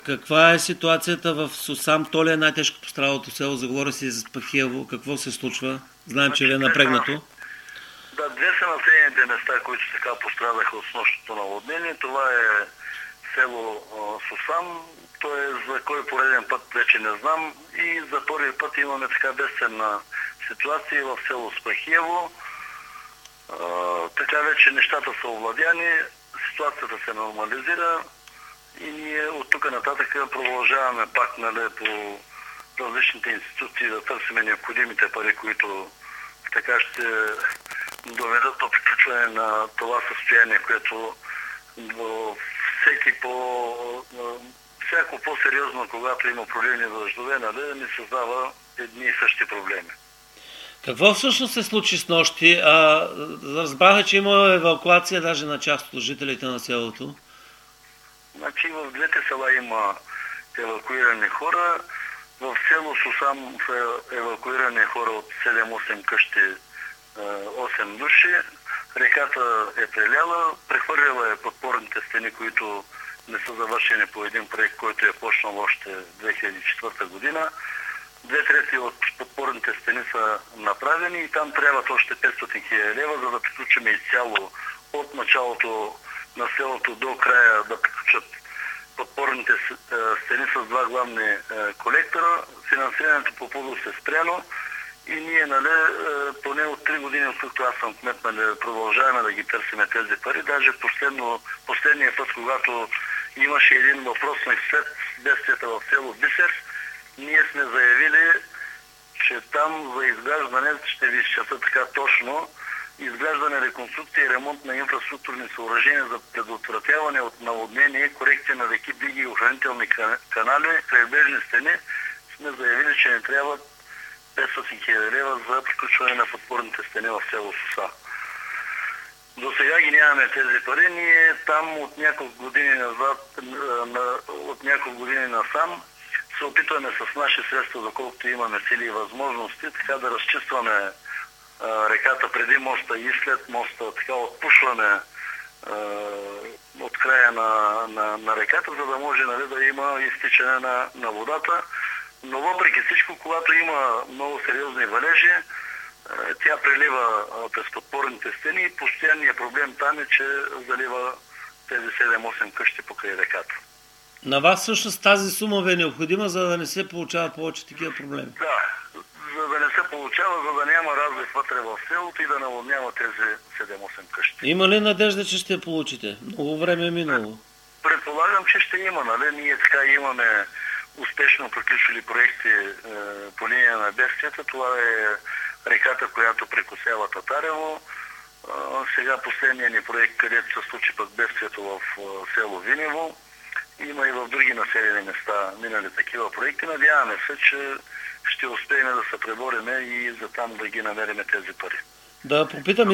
Каква е ситуацията в Сусам? То ли е най-тежко пострадалото село? Заговори си за Пахиево. Какво се случва? Знаем, че ви е напрегнато. Да, две са населените места, които така пострадаха от снощното наводнение. Това е село Сусам. То е за кой пореден път вече не знам. И за първи път имаме така бедствена ситуация в село Спахиево. Така вече нещата са овладяни, ситуацията се нормализира и ние от тук нататък продължаваме пак по различните институции да търсим необходимите пари, които така ще доведат до приключване на това състояние, което всяко по-сериозно, когато има проливни дъждове, ни създава едни и същи проблеми. Какво всъщност се случи с нощи? Разбраха, че има евакуация даже на част от жителите на селото. Значи в двете села има евакуирани хора. В село Сусам са евакуирани хора от 7-8 къщи, 8 души. Реката е преляла, прехвърляла е подпорните стени, които не са завършени по един проект, който е почнал още 2004 година. 2/3 от подпорните стени са направени и там трябват още 500 000 лева, за да приключим изцяло от началото на селото до края да приключат подпорните стени с два главни колектора. Финансирането по ПУДОС е спряно и ние поне от 3 години, откакто аз съм кмет, продължаваме да ги търсиме тези пари. Даже последния път, когато имаше един въпросник след бедствията в село Бисер, ние сме заявили, че там за изграждане, ще ви изчета така точно, изграждане, реконструкция и ремонт на инфраструктурни съоръжения за предотвратяване от наводнение, корекция на реки, диги и охранителни канали, крайбрежни стени, сме заявили, че не трябват 500 000 лева за приключване на подпорните стени в село Суса. До сега ги нямаме тези пари. Ние там от няколко години насам се опитваме с наши средства, доколкото имаме сили и възможности, така да разчистваме реката преди моста и след моста, така отпушваме от края на реката, за да може да има изтичане на водата. Но въпреки всичко, когато има много сериозни валежи, тя прелива през подпорните стени и постоянният проблем там е, че залива тези 7-8 къщи покрай реката. На вас всъщност тази сума ви е необходима, за да не се получават повече такива проблеми? Да, за да не се получава, за да няма разлив вътре в селото и да наводнява тези 7-8 къщи. Има ли надежда, че ще получите? Много време е минало. Предполагам, че ще има. Ние така имаме успешно приключили проекти по линия на бедствията. Това е реката, която прекосява Татарево. Сега последният ни проект, където се случи пък бедствието в село Винево. Има и в други населени места минали такива проекти. Надяваме се, че ще успеем да се преборим и за там да ги намерим тези пари. Да попитам,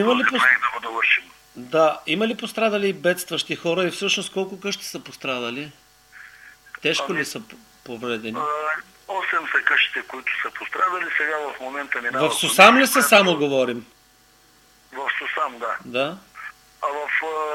има ли пострадали бедстващи хора и всъщност колко къщи са пострадали? Тежко ли са повредени? 8 са къщите, които са пострадали. Сега в момента минава... В Сусам ли са само говорим? В Сусам, да. Да. А в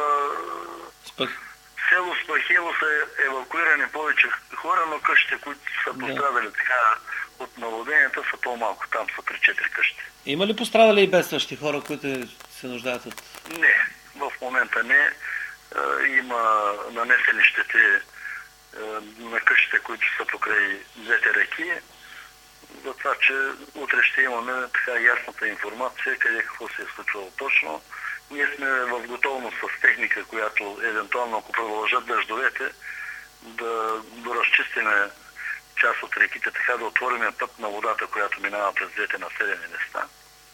село Спахиево са евакуирани повече хора, но къщите, които са пострадали така от наводненията, са по-малко. Там са 3-4 къщи. Има ли пострадали и бедстващи хора, които се нуждаят от... Не, в момента не. Има нанесени щети на къщите, които са покрай двете реки. За това, че утре ще имаме така ясната информация, къде какво се е случвало точно. Ние сме в готовност с техника, която евентуално, ако продължат дъждовете, да разчистиме част от реките, така да отворим път на водата, която минава през двете населени места.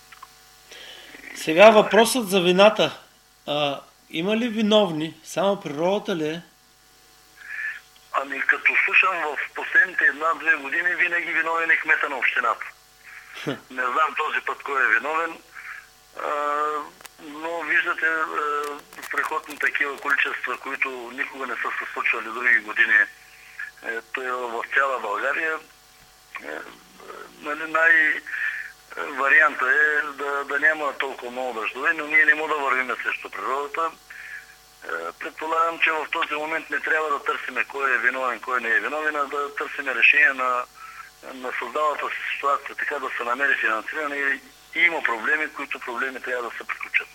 Сега въпросът за вината. Има ли виновни? Само природата ли е? Ами като слушам в последните 1-2 години, винаги виновен е кмета на общината. Не знам този път кой е виновен, но виждате страхотни такива количества, които никога не са се случвали други години. В цяла България. Варианта е да няма толкова много дъждове, но ние не можем да вървим срещу природата. Предполагам, че в този момент не трябва да търсиме кой е виновен, кой не е виновен, а да търсиме решение на създалата се ситуация, така да се намери финансиране и има проблеми, които проблеми трябва да се приключат.